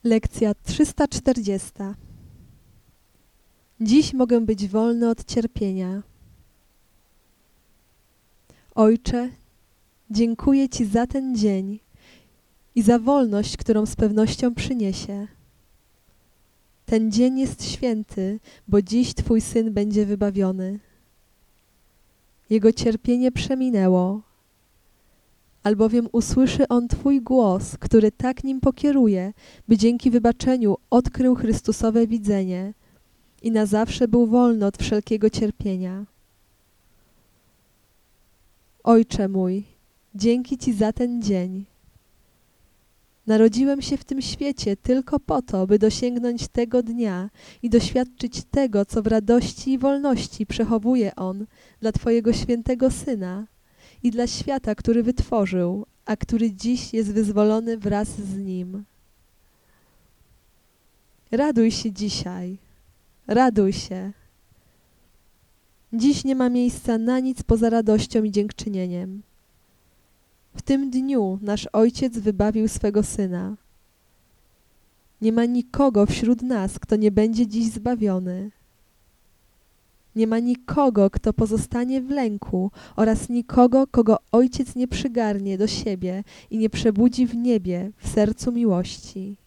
Lekcja 340. Dziś mogę być wolny od cierpienia. Ojcze, dziękuję Ci za ten dzień i za wolność, którą z pewnością przyniesie. Ten dzień jest święty, bo dziś Twój Syn będzie wybawiony. Jego cierpienie przeminęło, albowiem usłyszy on Twój głos, który tak nim pokieruje, by dzięki wybaczeniu odkrył Chrystusowe widzenie i na zawsze był wolny od wszelkiego cierpienia. Ojcze mój, dzięki Ci za ten dzień. Narodziłem się w tym świecie tylko po to, by dosięgnąć tego dnia i doświadczyć tego, co w radości i wolności przechowuje On dla Twojego świętego Syna i dla świata, który wytworzył, a który dziś jest wyzwolony wraz z Nim. Raduj się dzisiaj, raduj się. Dziś nie ma miejsca na nic poza radością i dziękczynieniem. W tym dniu nasz Ojciec wybawił swego Syna. Nie ma nikogo wśród nas, kto nie będzie dziś zbawiony. Nie ma nikogo, kto pozostanie w lęku oraz nikogo, kogo Ojciec nie przygarnie do siebie i nie przebudzi w niebie, w sercu miłości.